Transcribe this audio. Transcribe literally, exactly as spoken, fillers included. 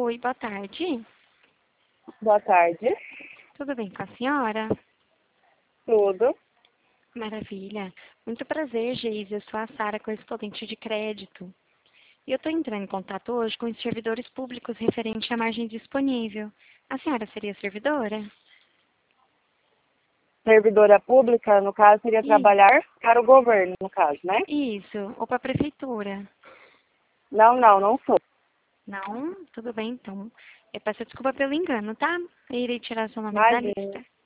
Oi, boa tarde. Boa tarde. Tudo bem com a senhora? Tudo. Maravilha. Muito prazer, Geise. Eu sou a Sara, correspondente de crédito. E eu estou entrando em contato hoje com os servidores públicos referente à margem disponível. A senhora seria servidora? Servidora pública, no caso, seria Isso. trabalhar para o governo, no caso, né? Isso. Ou para a prefeitura? Não, não, não sou. Não? Tudo bem, então. Eu peço desculpa pelo engano, tá? Eu irei tirar seu nome da Imagina. lista.